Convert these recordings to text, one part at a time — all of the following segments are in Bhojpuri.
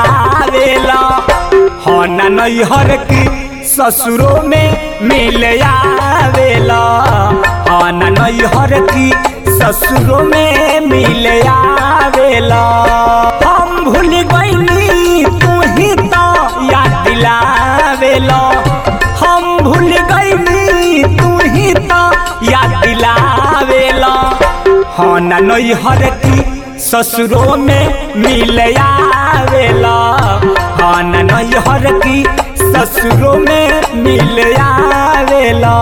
आवेला हो ना नैहर की ससुरों में मिल आवेला हो ना नैहर की ससुरों में मिल आवेला हम भूल गईनी तू ही तो याद दिलावेला हम भूल गईनी तू ही तो याद दिलावेला हो ना नैहर की ससुरों में मिल आवेला हो ना नैहर की ससुरों में मिल आवेला।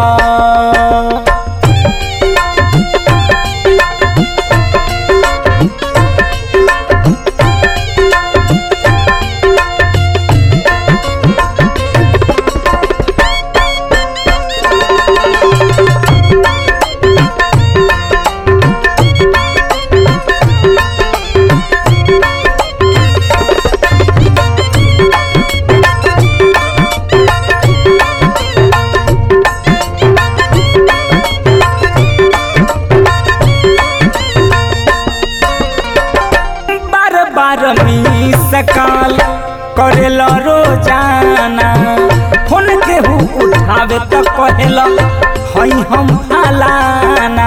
सकाल करेला रोजाना फोन केहू उठावे तो कहेला हई हम फलाना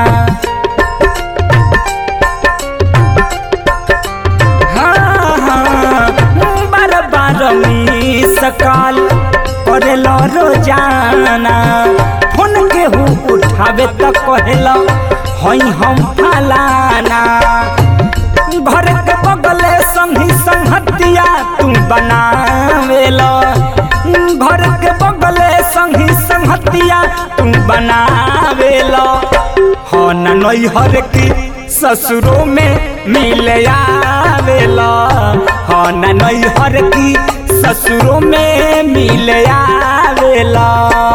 हाँ बार बार सकाल करेला रोजाना फोन केहू उठावे तो कहेला हई हम फलाना घर के बगले संगी संगतिया तू बनावेला घर के बगले संगी संगतिया तू बनावेला हो ना नैहर की ससुरों में मिल आवेला हो ना नैहर की ससुरों में मिल आवेला।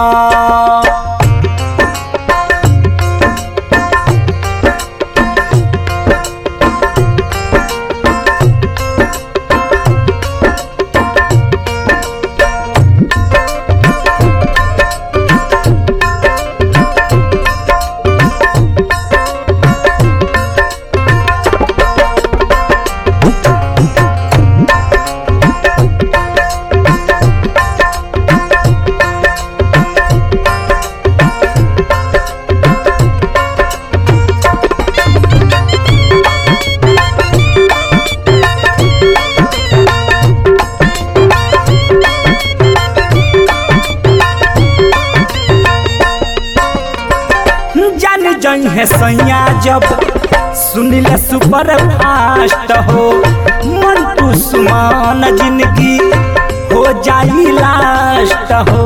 जान है सैया जब सुनिल सुपर फास्ट हो मंटू सुमान जिंदगी हो जाई लास्ट हो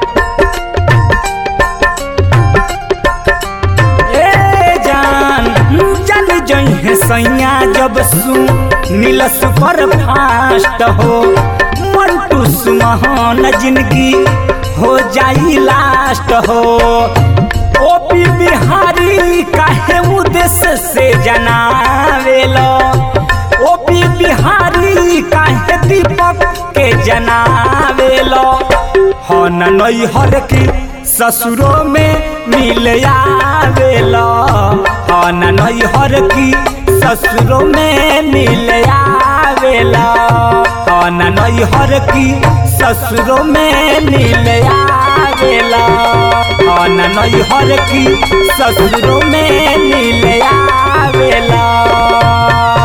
ए जान जान है सैया जब सुनिल सुपर फास्ट हो मंटू सुमान जिंदगी हो जाई लास्ट हो ओपी बिहारी काहे उद्देश्य से जनावेला ओपी बिहारी काहे दीपक के जनावेला हो ना नैहर की ससुरों में मिल आवेला हो ना नैहर की ससुरों में मिल आवेला हो ना नैहर की ससुरों में मिल आवेला हो ना नैहर की ससुरों में मिल आवेला।